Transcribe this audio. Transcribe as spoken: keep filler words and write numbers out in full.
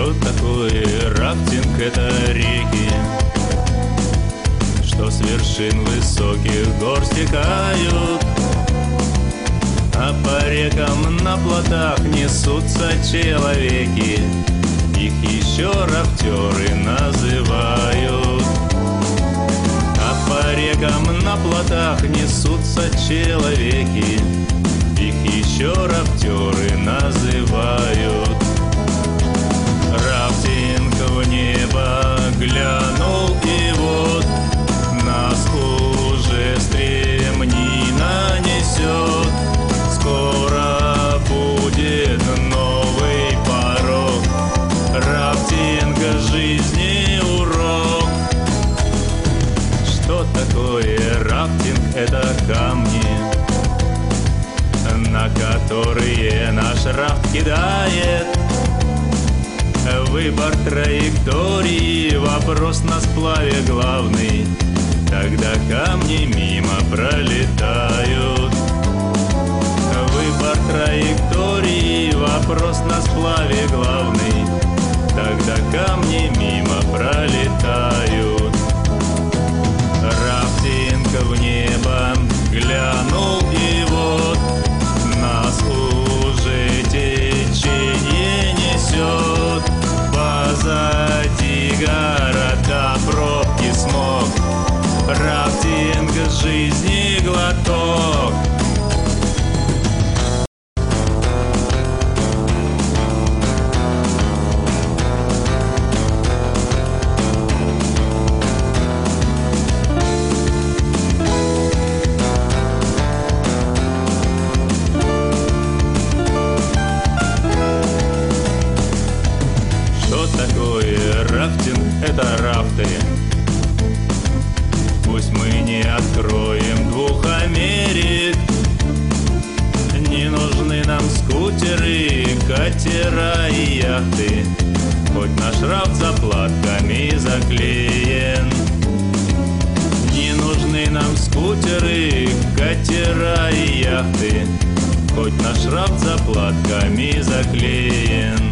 Что такое рафтинг? Это реки, что с вершин высоких гор стекают, а по рекам на плотах несутся человеки. Их еще рафтеры называют. А по рекам на плотах несутся человеки. Их еще рафтеры называют. Рафтинг в небо глянул, и вот нас уже стремнина несет. Скоро будет новый порог рафтинга, жизни урок. Что такое рафтинг? Это камни, на которые наш рафт кидает. Выбор траектории — вопрос на сплаве главный. Тогда камни мимо пролетают. Выбор траектории — вопрос на сплаве главный. Тогда камни мимо пролетают. Рафтинг в небо глянул, и вот нас уже течение несет. Позади города, пробки, смог. Рафтинг жизни глоток. Рафтинг — это рафты. Пусть мы не откроем двух Америк. Не нужны нам скутеры, катера и яхты. Хоть наш рафт заплатками заклеен. Не нужны нам скутеры, катера и яхты. Хоть наш рафт заплатками заклеен.